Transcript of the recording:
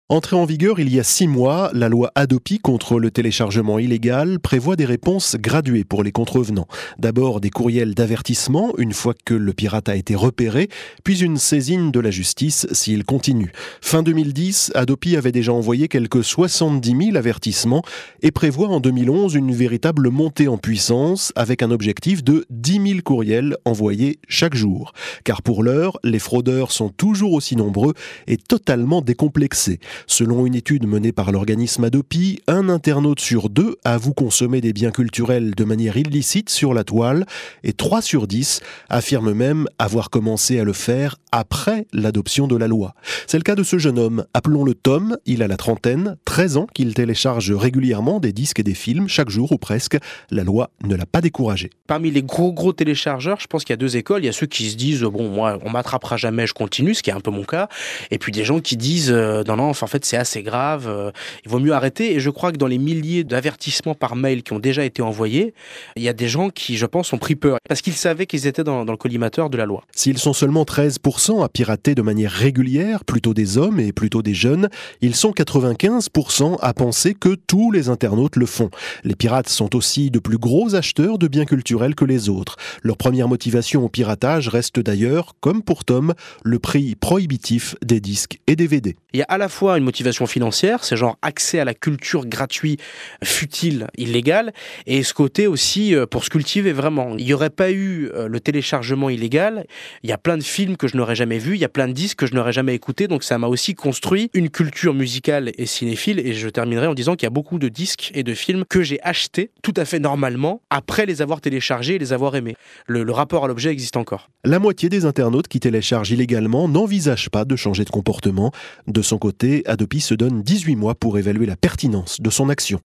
Entrée en vigueur il y a 6 mois, la loi Hadopi contre le téléchargement illégal prévoit des réponses graduées pour les contrevenants. D'abord des courriels d'avertissement une fois que le pirate a été repéré, puis une saisine de la justice s'il continue. Fin 2010, Hadopi avait déjà envoyé quelques 70 000 avertissements et prévoit en 2011 une véritable montée en puissance avec un objectif de 10 000 courriels envoyés chaque jour. Car pour l'heure, les fraudeurs sont toujours aussi nombreux et totalement décomplexés. Selon une étude menée par l'organisme Hadopi, un internaute sur 2 avoue consommer des biens culturels de manière illicite sur la toile et 3 sur 10 affirment même avoir commencé à le faire après l'adoption de la loi. C'est le cas de ce jeune homme, appelons-le Tom, il a la trentaine, 13 ans qu'il télécharge régulièrement des disques et des films chaque jour ou presque. La loi ne l'a pas découragé. Parmi les gros téléchargeurs, je pense qu'il y a 2 écoles. Il y a ceux qui se disent bon, moi on m'attrapera jamais, je continue, ce qui est un peu mon cas. Et puis des gens qui disent non, en fait c'est assez grave, il vaut mieux arrêter. Et je crois que dans les milliers d'avertissements par mail qui ont déjà été envoyés, il y a des gens qui, je pense, ont pris peur parce qu'ils savaient qu'ils étaient dans le collimateur de la loi. S'ils sont seulement 13% à pirater de manière régulière, plutôt des hommes et plutôt des jeunes, ils sont 95% à penser que tous les internautes le font. Les pirates sont aussi de plus gros acheteurs de biens culturels que les autres. Leur première motivation au piratage reste d'ailleurs, comme pour Tom, le prix prohibitif des disques et DVD. Il y a à la fois une motivation financière, c'est genre accès à la culture gratuit, futile, illégale, et ce côté aussi pour se cultiver vraiment. Il n'y aurait pas eu le téléchargement illégal, il y a plein de films que je n'aurais jamais vus, il y a plein de disques que je n'aurais jamais écoutés, donc ça m'a aussi construit une culture musicale et cinéphile, et je terminerai en disant qu'il y a beaucoup de disques et de films que j'ai achetés tout à fait normalement, après les avoir téléchargés et les avoir aimés. Le rapport à l'objet existe encore. La moitié des internautes qui téléchargent illégalement n'envisagent pas de changer de comportement. De son côté, Hadopi se donne 18 mois pour évaluer la pertinence de son action.